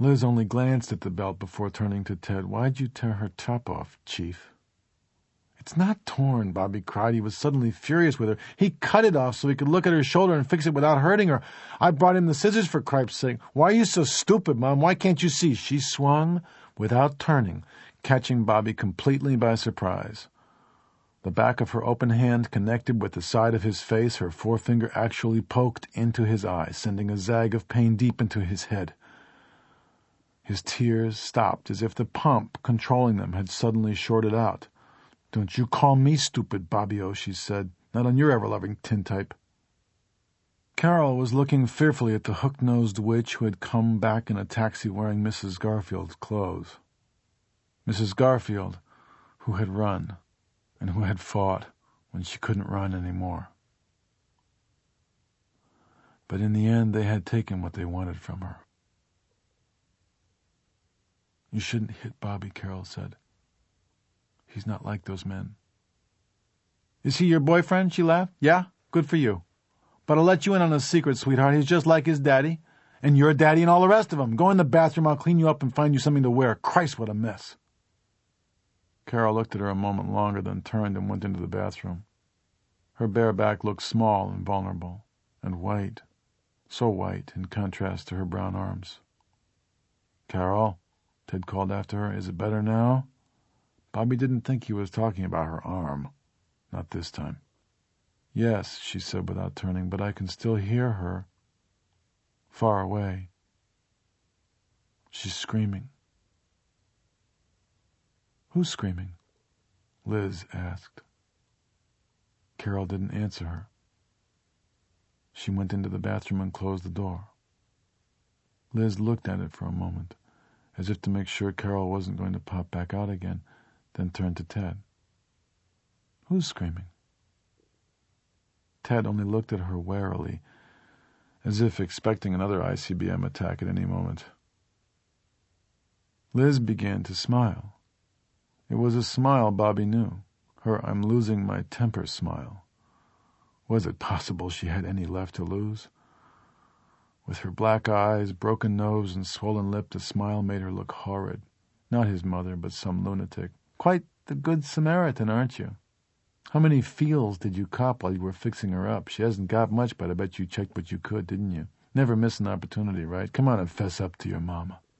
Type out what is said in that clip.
Liz only glanced at the belt before turning to Ted. "Why'd you tear her top off, Chief?" "It's not torn," Bobby cried. He was suddenly furious with her. "He cut it off so he could look at her shoulder and fix it without hurting her. I brought him the scissors for cripe's sake. Why are you so stupid, Mom? Why can't you see?" She swung without turning, catching Bobby completely by surprise. The back of her open hand connected with the side of his face. Her forefinger actually poked into his eye, sending a zag of pain deep into his head. His tears stopped as if the pump controlling them had suddenly shorted out. "Don't you call me stupid, Bobbio," she said. "Not on your ever-loving tintype." Carol was looking fearfully at the hook-nosed witch who had come back in a taxi wearing Mrs. Garfield's clothes. Mrs. Garfield, who had run, and who had fought when she couldn't run anymore. But in the end, they had taken what they wanted from her. "You shouldn't hit Bobby," Carol said. "He's not like those men." "Is he your boyfriend?" she laughed. "Yeah? Good for you. But I'll let you in on a secret, sweetheart. He's just like his daddy. And your daddy and all the rest of them. Go in the bathroom. I'll clean you up and find you something to wear. Christ, what a mess." Carol looked at her a moment longer, then turned and went into the bathroom. Her bare back looked small and vulnerable, and white, so white in contrast to her brown arms. "Carol," Ted called after her, "is it better now?" Bobby didn't think he was talking about her arm. Not this time. "Yes," she said without turning, "but I can still hear her. Far away. She's screaming." "Who's screaming?" Liz asked. Carol didn't answer her. She went into the bathroom and closed the door. Liz looked at it for a moment, as if to make sure Carol wasn't going to pop back out again, then turned to Ted. "Who's screaming?" Ted only looked at her warily, as if expecting another ICBM attack at any moment. Liz began to smile. It was a smile Bobby knew, her "I'm losing my temper" smile. Was it possible she had any left to lose? With her black eyes, broken nose, and swollen lip, the smile made her look horrid. Not his mother, but some lunatic. "Quite the Good Samaritan, aren't you? How many feels did you cop while you were fixing her up? She hasn't got much, but I bet you checked what you could, didn't you? Never miss an opportunity, right? Come on and fess up to your mama."